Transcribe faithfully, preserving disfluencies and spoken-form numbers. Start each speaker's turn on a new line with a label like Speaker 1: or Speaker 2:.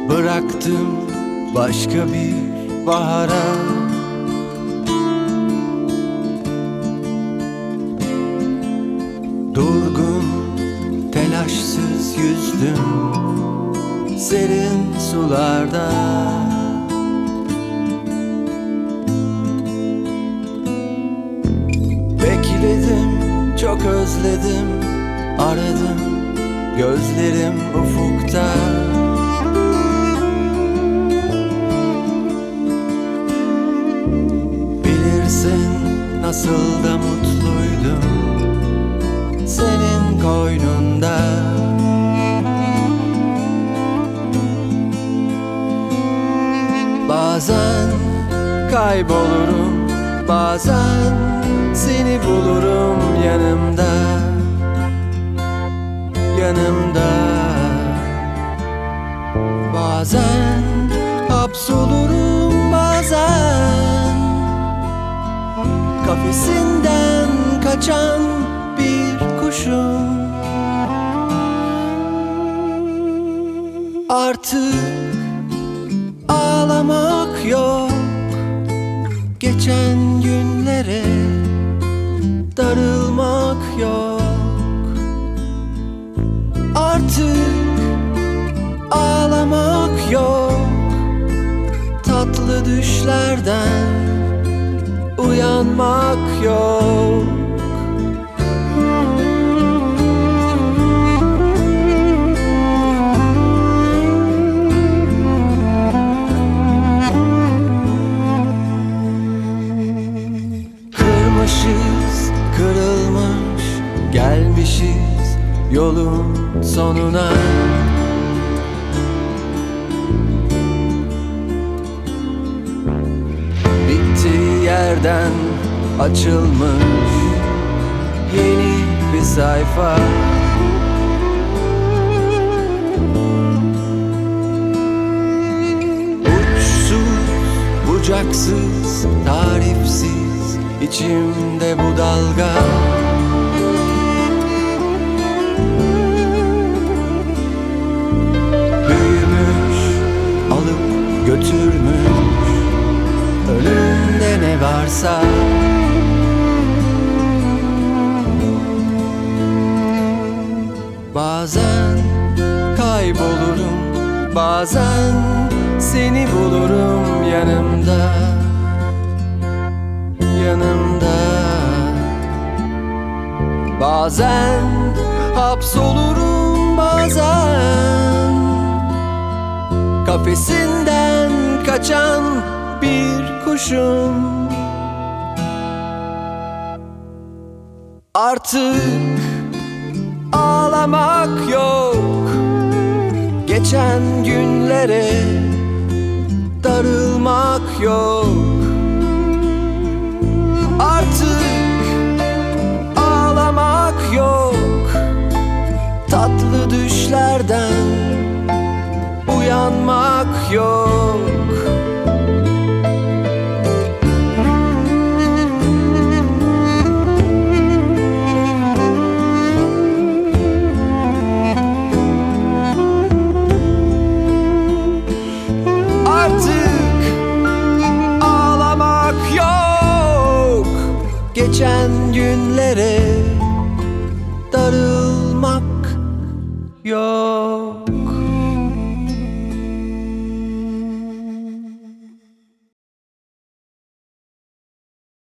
Speaker 1: Bıraktım başka bir bahara. Durgun, telaşsız yüzdüm serin sularda. Bekledim, çok özledim, aradım, gözlerim ufukta. Bilirsin nasıl da mutluydum senin koynunda. Bazen kaybolurum, bazen seni bulurum yanımda, yanımda. Bazen hapsolurum, bazen kafesinden kaçan bir kuşum. Artık ağlamak yok, geçen günlere darılmak yok. Artık ağlamak yok, tatlı düşlerden uyanmak yok. Kırmışız, kırılmış, gelmişiz yolun sonuna. Bittiği yerden açılmış yeni bir sayfa. Uçsuz, bucaksız, tarifsiz içimde bu dalga. Büyümüş, alıp götürmüş önümde ne varsa. Bazen kaybolurum, bazen seni bulurum yanımda, yanımda. Bazen hapsolurum, bazen kafesinden kaçan bir kuşum. Artık ağlamak yok, geçen günlere darılmak yok. Artık ağlamak yok, tatlı düşlerden uyanmak yok. Geçen günlere darılmak yok.